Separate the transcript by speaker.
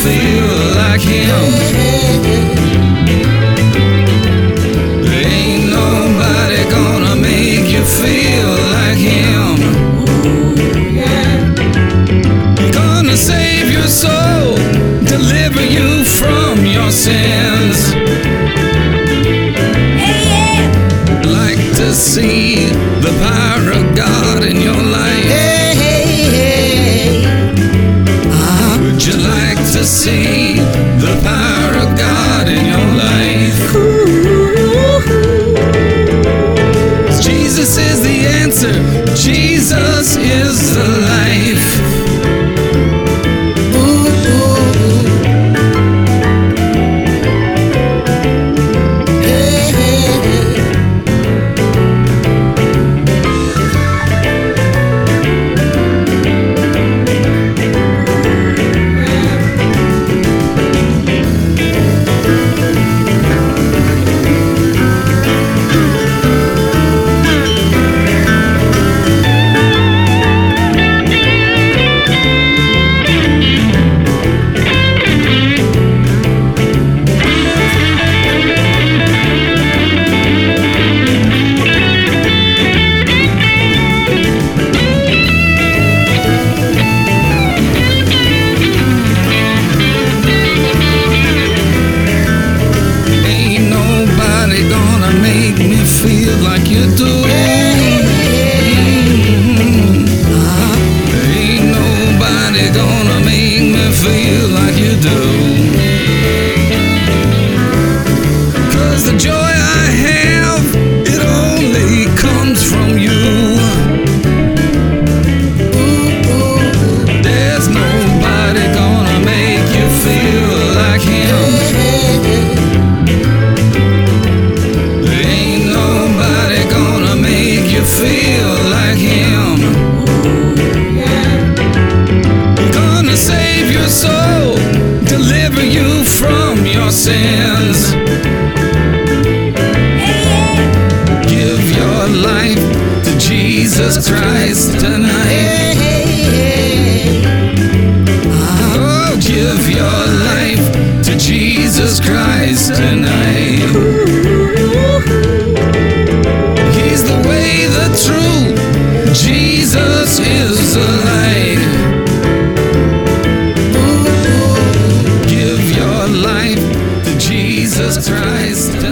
Speaker 1: feel like him. Ain't nobody gonna make you feel like him. He's gonna save your soul, deliver you from your sins. Like to see the power of God in your life? Would you like to see the power of God in your life? Jesus is the answer. Jesus is the life. Feel like you do. Ain't nobody gonna make me feel like you do. 'Cause the joy I have, it only comes from you. There's nobody gonna make you feel like him. Feel like him. Gonna save your soul, deliver you from your sins. Give your life to Jesus Christ tonight. Oh, give your life to Jesus Christ tonight. He's the way, the truth. Jesus is the light. Give your life to Jesus Christ.